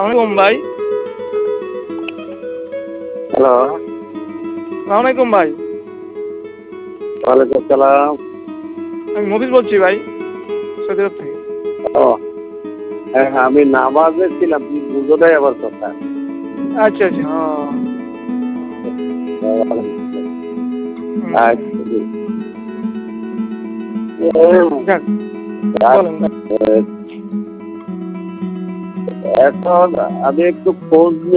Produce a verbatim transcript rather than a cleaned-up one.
আসসালামু আলাইকুম ভাই। হ্যালো। আসসালামু আলাইকুম ভাই। ওয়ালাইকুম আসসালাম। আমি মফিজ বলছি ভাই, সৌদি আরব থেকে। ও হ্যাঁ, হ্যাঁ, আমি নামাজে ছিলাম, তুই বুঝো নাই আমার কথা। আচ্ছা, আচ্ছা। ও। হুম, আচ্ছা, ঠিক। যাক, বলেন ভাই। এখন আমি একটু খোঁজ